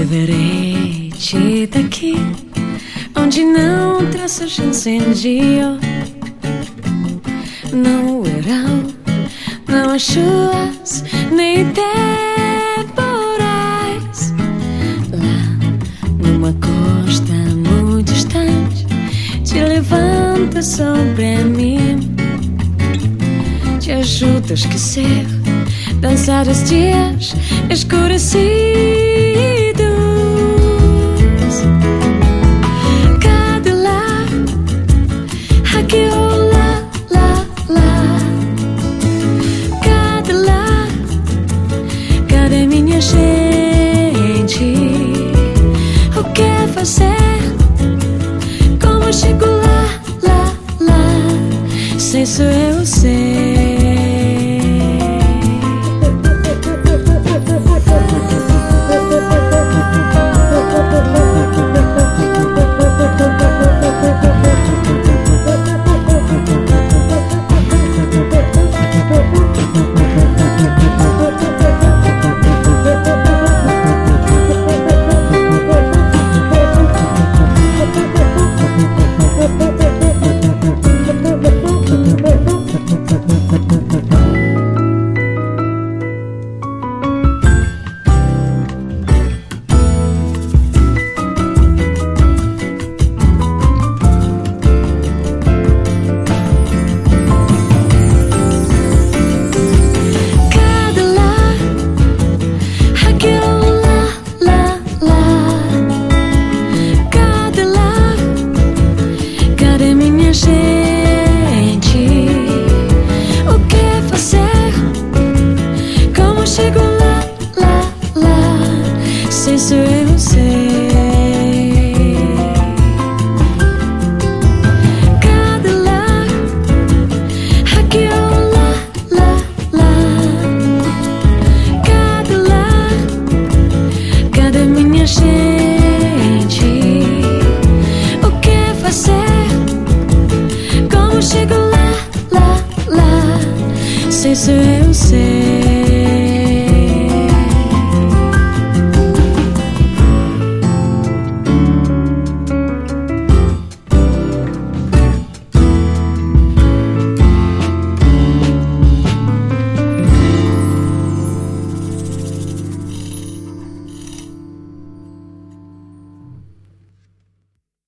Verei-te daqui, onde não traças incendio, não o verão, não há chuvas nem temporais. Lá numa costa muito distante, te levantas sobre mim, te ajuda a esquecer, dançar os dias escurecidos. Cada lá, aqui ou lá, lá, lá. Cada lá, cada minha gente. O que fazer? Como chego lá, lá, lá? Sem isso eu sei. Isso eu sei. Cada lá, aqui ou lá, lá, lá. Cada lá, cada minha gente. O que fazer? Como chego lá, lá, lá? Se isso eu sei.